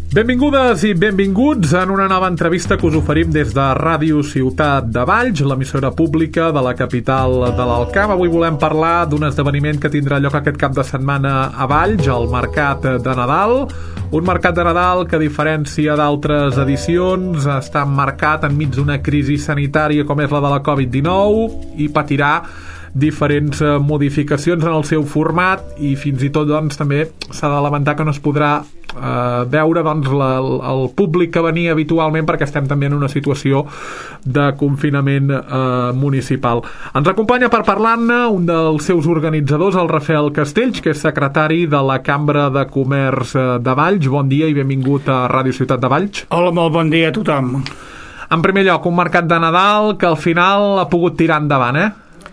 Benvingudes i benvinguts en una nova entrevista que us oferim des de Ràdio Ciutat de Valls, l'emissora pública de la capital de l'Alt Camp. Avui volem parlar d'un esdeveniment que tindrà lloc aquest cap de setmana a Valls, el Mercat de Nadal. Un mercat de Nadal que, a diferència d'altres edicions, està emmarcat enmig d'una crisi sanitària com és la de la Covid-19 i patirà diferents modificacions en el seu format i fins i tot doncs, també s'ha de lamentar que no es podrà veure doncs, el públic que venia habitualment perquè estem també en una situació de confinament municipal. Ens acompanya per parlar-ne un dels seus organitzadors, el Rafael Castells, que és secretari de la Cambra de Comerç de Valls. Bon dia i benvingut a Ràdio Ciutat de Valls. Hola, molt bon dia a tothom. En primer lloc, un mercat de Nadal que al final ha pogut tirar endavant,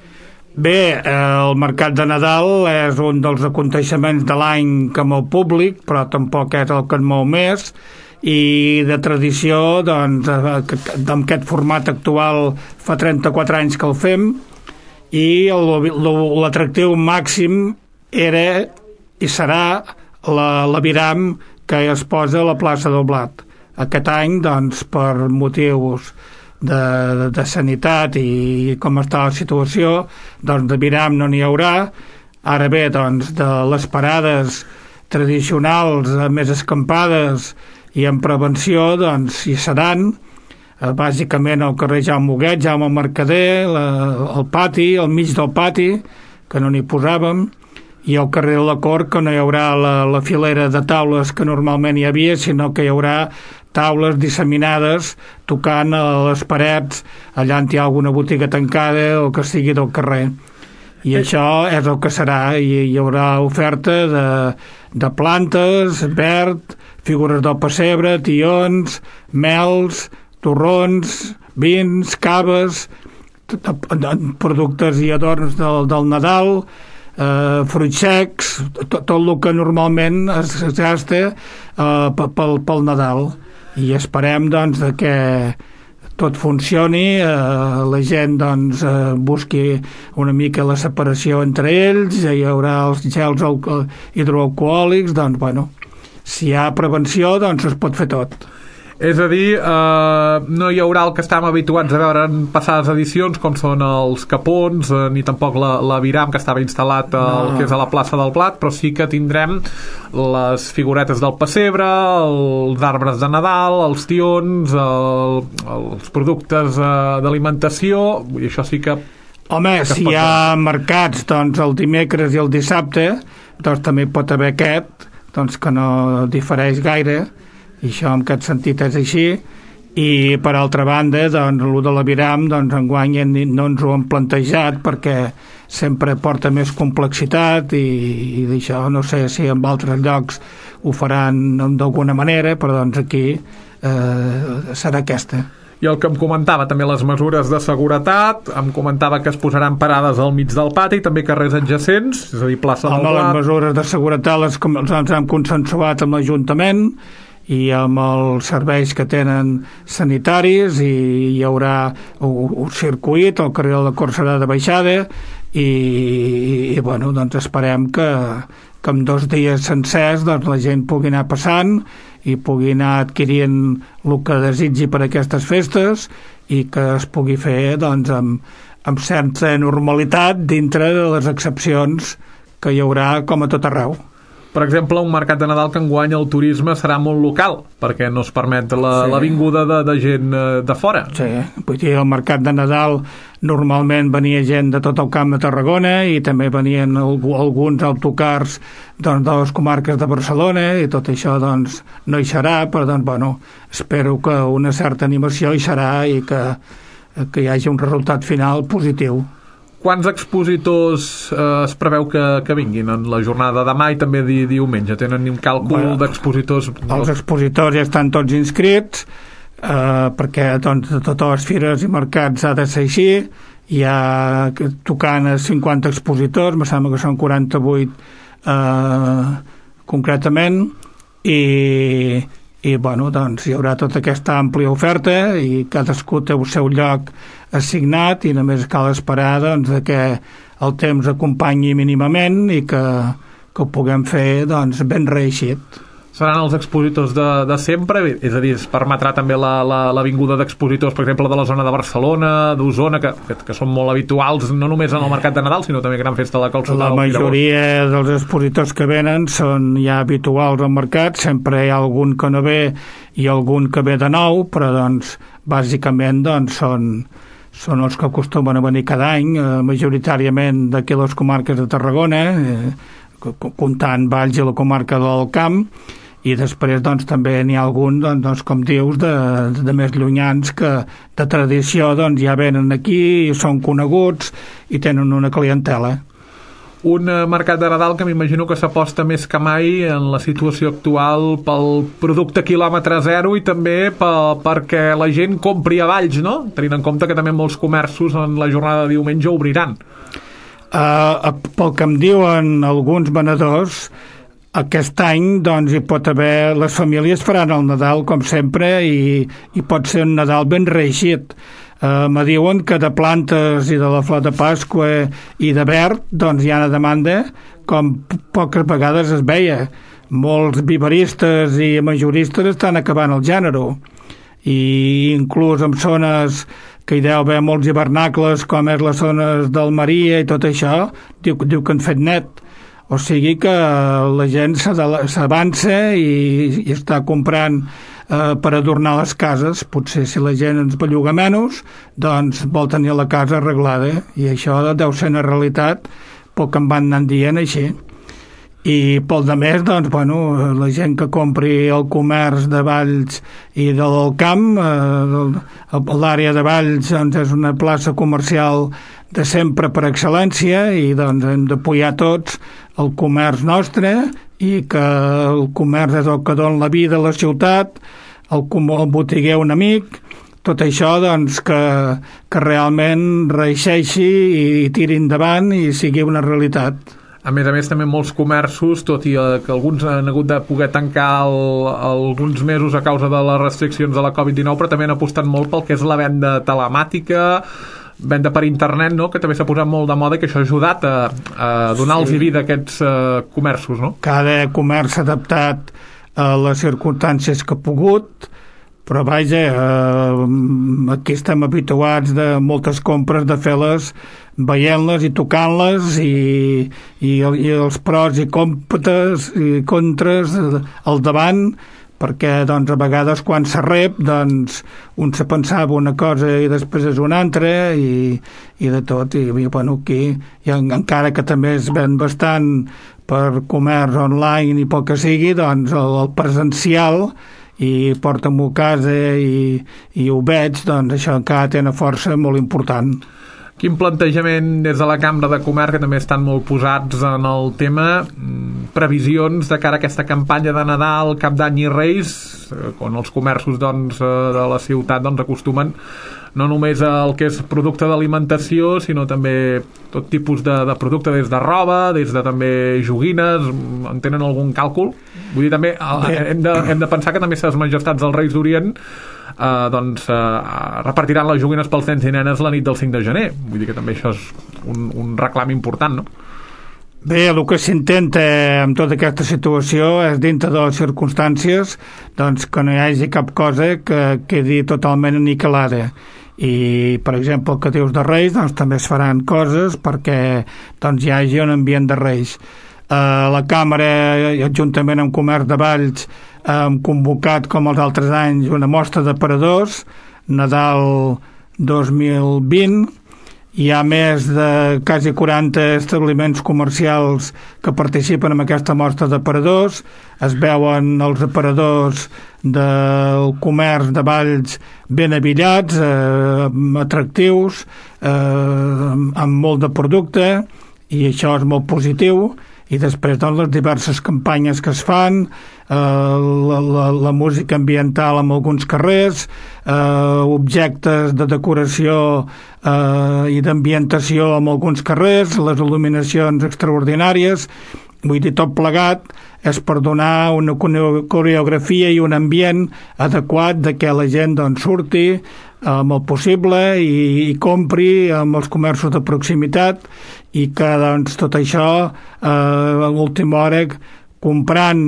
Bé, el Mercat de Nadal és un dels aconteixements de l'any que mou públic, però tampoc és el que en mou més, i de tradició, doncs, amb aquest format actual fa 34 anys que el fem, i l'atractiu màxim era i serà l'aviram que es posa a la plaça del Blat. Aquest any, doncs, per motius de sanitat i com està la situació, doncs d'aviram no n'hi haurà. Ara bé, doncs, de les parades tradicionals més escampades i en prevenció, doncs hi seran, bàsicament al carrer Jaume Huguet, Jaume Mercader, el pati, al mig del pati, que no n'hi posàvem, i al carrer de la Cort, que no hi haurà la filera de taules que normalment hi havia, sinó que hi haurà taules disseminades tocant a les parets allà on hi ha alguna botiga tancada o que sigui del carrer. I això és el que serà. Hi haurà oferta de plantes, verd, figures del pessebre, tions, mels, torrons, vins, caves, productes i adorns del Nadal, fruits secs, tot el que normalment es gasta pel Nadal. I esperem, doncs, que tot funcioni, la gent, doncs, busqui una mica la separació entre ells, hi haurà els gels hidroalcohòlics, doncs, bueno, si hi ha prevenció, doncs es pot fer tot. És a dir, no hi haurà el que estem habituats a veure en passades edicions, com són els capons, ni tampoc l'aviram que estava instal·lat que és a la plaça del Blat, però sí que tindrem les figuretes del pessebre, els arbres de Nadal, els tions, els productes d'alimentació, i això sí que... Home, si hi ha mercats, doncs, el dimecres i el dissabte, doncs també pot haver aquest, doncs, que no difereix gaire, i això en aquest sentit és així. I per altra banda, doncs, el de l'aviram, doncs, enguany no ens ho hem plantejat perquè sempre porta més complexitat i d'això no sé si en altres llocs ho faran d'alguna manera, però doncs aquí serà aquesta. I el que em comentava, també les mesures de seguretat, em comentava que es posaran parades al mig del pati, també carrers adjacents, és a dir, plaça del Blat. Les mesures de seguretat les hem consensuat amb l'Ajuntament i amb els serveis que tenen sanitaris, i hi haurà un circuit, el carrer de la Cort serà de baixada, i bueno, doncs esperem que en 2 dies sencers doncs, la gent pugui anar passant i pugui anar adquirint el que desitgi per aquestes festes i que es pugui fer, doncs, amb certa normalitat dintre de les excepcions que hi haurà com a tot arreu. Per exemple, un mercat de Nadal que enguany el turisme serà molt local, perquè no es permet la vinguda de gent de fora. Sí, vull dir, el mercat de Nadal normalment venia gent de tot el Camp de Tarragona i també venien alguns autocars, doncs, de les comarques de Barcelona, i tot això, doncs, no hi serà, però, doncs, bueno, espero que una certa animació hi serà i que hi hagi un resultat final positiu. Quants expositors es preveu que vinguin en la jornada de demà i també diumenge? Tenen un càlcul d'expositors? Els expositors ja estan tots inscrits, perquè, doncs, de totes les fires i mercats ha de ser així. Hi ha tocant a 50 expositors, em sembla que són 48 concretament, i bueno, doncs hi haurà tota aquesta àmplia oferta i cadascú té el seu lloc assignat i només cal esperar, doncs, que el temps acompanyi mínimament i que ho puguem fer, doncs, ben reeixit. Seran els expositors de sempre, és a dir, es permetrà també la vinguda d'expositors, per exemple, de la zona de Barcelona, d'Osona, que són molt habituals, no només en el mercat de Nadal, sinó també gran festa de la Cols. La majoria dels expositors que venen són ja habituals al mercat, sempre hi ha algun que no ve i algun que ve de nou, però doncs, bàsicament doncs, són els que acostumen a venir cada any, majoritàriament d'aquí les comarques de Tarragona, comptant Valls i la comarca del Camp, i després doncs, també n'hi ha algun, doncs, com dius, de més llunyans que de tradició doncs, ja venen aquí, són coneguts i tenen una clientela. Un mercat de Nadal que m'imagino que s'aposta més que mai en la situació actual pel producte quilòmetre zero i també perquè la gent compri a Valls, no? Tenint en compte que també molts comerços en la jornada de diumenge obriran. Pel que em diuen alguns venedors, aquest any doncs, hi pot haver, les famílies faran el Nadal com sempre i pot ser un Nadal ben reeixit. Me diuen que de plantes i de la flor de Pasqua i de verd doncs hi ha una demanda com poques vegades es veia. Molts viveristes i majoristes estan acabant el gènere i inclús en zones que hi deu haver molts hivernacles com és les zones d'Almeria i tot això, diu que han fet net. O sigui que la gent s'avança i està comprant per adornar les cases. Potser si la gent ens belluga menys, doncs vol tenir la casa arreglada. I això deu ser una realitat, pel que em van anar dient així. I pel de més, doncs, bueno, la gent que compri el comerç de Valls i del Camp, l'àrea de Valls doncs, és una plaça comercial de sempre per excel·lència i doncs hem d'apoyar tots el comerç nostre i que el comerç és el que dona la vida a la ciutat, el botiguer un amic, tot això doncs que realment reeixeixi i tiri endavant i sigui una realitat. A més, també molts comerços, tot i que alguns han hagut de poder tancar alguns mesos a causa de les restriccions de la Covid-19, però també han apostat molt pel que és la venda telemàtica, venda per internet, no? Que també s'ha posat molt de moda i que això ha ajudat a donar-los vida a aquests comerços, no? Cada comerç s'ha adaptat a les circumstàncies que ha pogut, però vaja, aquí estem habituats de moltes compres de fer-les veient-les i tocant-les i els pros i contres al davant, perquè doncs, a vegades quan se rep doncs, un se pensava una cosa i després és una altra i de tot, i bueno, aquí encara que també es ven bastant per comerç online i pel que sigui, doncs el presencial i porta-m'ho a casa i ho veig, doncs això encara té una força molt important. Quin plantejament des de la Cambra de Comerç, que també estan molt posats en el tema, previsions de cara a aquesta campanya de Nadal, Cap d'Any i Reis, on els comerços doncs, de la ciutat doncs, acostumen no només el que és producte d'alimentació, sinó també tot tipus de producte, des de roba, des de també joguines, en tenen algun càlcul? Vull dir, també hem de pensar que també les majestats dels Reis d'Orient repartiran les joguines pels nens i nenes la nit del 5 de gener. Vull dir que també això és un reclam important, no? Bé, el que s'intenta amb tota aquesta situació és, dintre de les circumstàncies, doncs, que no hi hagi cap cosa que quedi totalment aniquilada. I, per exemple, el que dius de Reis, doncs també es faran coses perquè doncs, hi hagi un ambient de Reis. La Càmera, juntament amb Comerç de Valls, hem convocat, com els altres anys, una mostra d'aparadors, Nadal 2020. Hi ha més de quasi 40 establiments comercials que participen en aquesta mostra d'aparadors. Es veuen els aparadors del comerç de Valls ben avillats, atractius, amb molt de producte, i això és molt positiu. I després doncs, les diverses campanyes que es fan, la música ambiental en alguns carrers, objectes de decoració i d'ambientació en alguns carrers, les il·luminacions extraordinàries. Vull dir, tot plegat és per donar una coreografia i un ambient adequat de que la gent doncs, surti amb el possible i compri amb els comerços de proximitat, i que doncs, tot això a l'última hora comprant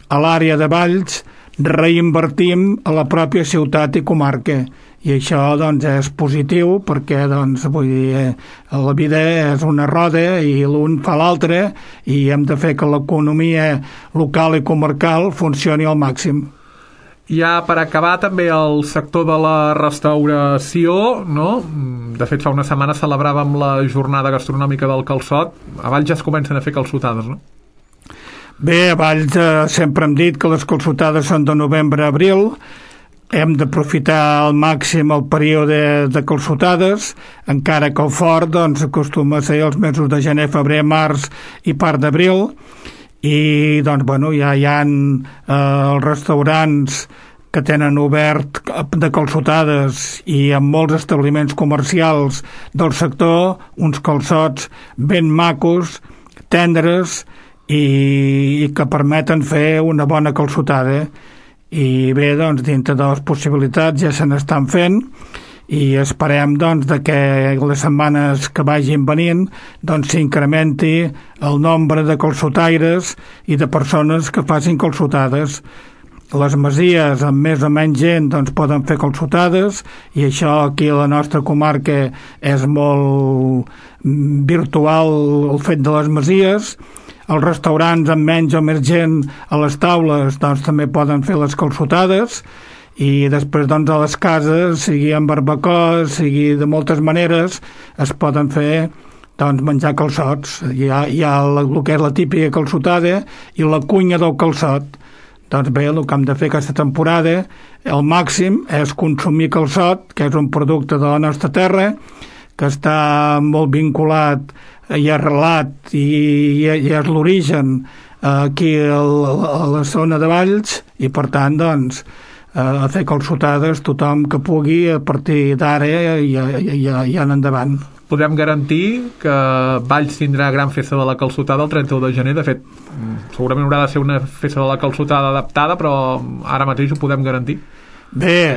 a l'àrea de Valls reinvertim a la pròpia ciutat i comarca. I això doncs, és positiu perquè doncs, vull dir, la vida és una roda i l'un fa l'altre i hem de fer que l'economia local i comarcal funcioni al màxim. Ja per acabar també el sector de la restauració, no? De fet fa una setmana celebràvem la jornada gastronòmica del calçot. A Valls ja es comencen a fer calçotades, no? Bé, a Valls sempre hem dit que les calçotades són de novembre a abril. Hem d'aprofitar al màxim el període de calçotades, encara que el fort doncs, acostuma a ser els mesos de gener, febrer, març i part d'abril. I doncs, bueno, ja hi ha els restaurants que tenen obert de calçotades i en molts establiments comercials del sector uns calçots ben macos, tendres i que permeten fer una bona calçotada. I bé, doncs, dintre de les possibilitats ja se n'estan fent i esperem doncs, que les setmanes que vagin venint doncs, s'incrementi el nombre de calçotaires i de persones que facin calçotades. Les masies amb més o menys gent doncs, poden fer calçotades i això aquí a la nostra comarca és molt virtual el fet de les masies. Els restaurants amb menys o més gent a les taules doncs, també poden fer les calçotades i després doncs, a les cases, sigui amb barbacoa, sigui de moltes maneres, es poden fer doncs, menjar calçots. Hi ha el que és la típica calçotada i la cunya del calçot. Doncs bé, el que hem de fer aquesta temporada, el màxim, és consumir calçot, que és un producte de la nostra terra, que està molt vinculat i arrelat i és l'origen aquí a la zona de Valls i per tant doncs a fer calçotades tothom que pugui a partir d'ara i en endavant. Podem garantir que Valls tindrà gran festa de la calçotada el 31 de gener. De fet, segurament haurà de ser una festa de la calçotada adaptada, però ara mateix ho podem garantir. Bé,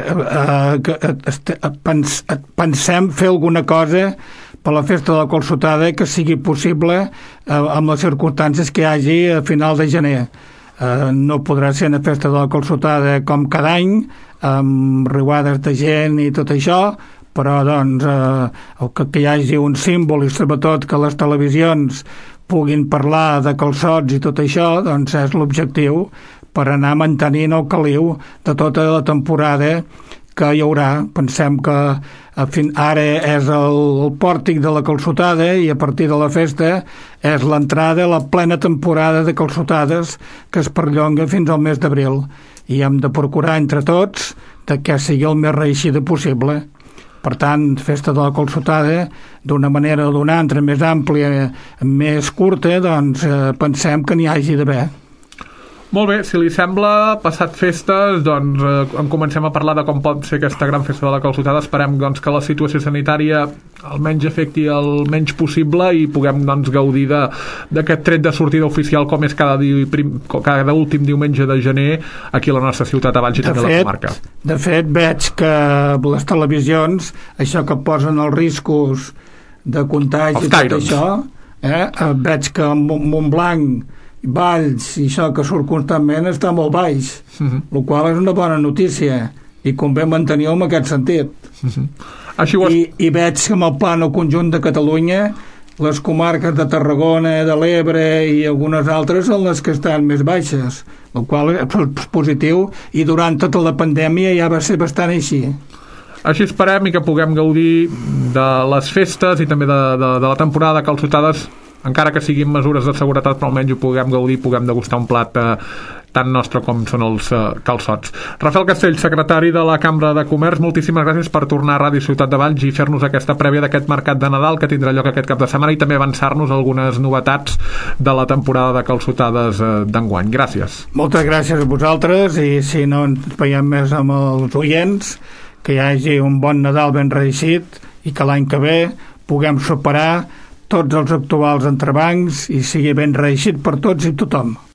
pensem fer alguna cosa per la festa de la calçotada que sigui possible amb les circumstàncies que hi hagi a final de gener. No podrà ser una festa de la calçotada com cada any, amb riuades de gent i tot això, però doncs, que hi hagi un símbol i sobretot que les televisions puguin parlar de calçots i tot això, doncs és l'objectiu per anar mantenint el caliu de tota la temporada que hi haurà. Pensem que ara és el pòrtic de la calçotada i a partir de la festa és l'entrada a la plena temporada de calçotades que es perllonga fins al mes d'abril i hem de procurar entre tots que sigui el més reeixida possible. Per tant, festa de la calçotada d'una manera o d'una altra més àmplia, més curta, doncs pensem que n'hi hagi d'haver. Molt bé, si li sembla, passat festes, doncs en comencem a parlar de com pot ser aquesta gran festa de la calçotada. Esperem doncs, que la situació sanitària almenys afecti el menys possible i puguem doncs, gaudir d'aquest tret de sortida oficial com és cada últim diumenge de gener aquí a la nostra ciutat, a Valls i també a la comarca. De fet, veig que les televisions, això que posen els riscos de contagi i tot això, veig que Montblanc, Valls i això que surt constantment està molt baix, el qual és una bona notícia i convé mantenir-ho en aquest sentit. I veig que amb el plano conjunt de Catalunya les comarques de Tarragona, de l'Ebre i algunes altres són les que estan més baixes, el qual és positiu i durant tota la pandèmia ja va ser bastant així. Així esperem i que puguem gaudir de les festes i també de la temporada de calçotades, encara que siguin mesures de seguretat, però almenys ho puguem gaudir, puguem degustar un plat tan nostre com són els calçots. Rafael Castell, secretari de la Cambra de Comerç, moltíssimes gràcies per tornar a Ràdio Ciutat de Valls i fer-nos aquesta prèvia d'aquest mercat de Nadal que tindrà lloc aquest cap de setmana i també avançar-nos algunes novetats de la temporada de calçotades d'enguany. Gràcies. Moltes gràcies a vosaltres i si no ens veiem més amb els oients, que hi hagi un bon Nadal ben reeixit i que l'any que ve puguem superar tots els actuals entrebancs i sigui ben reeixit per tots i tothom.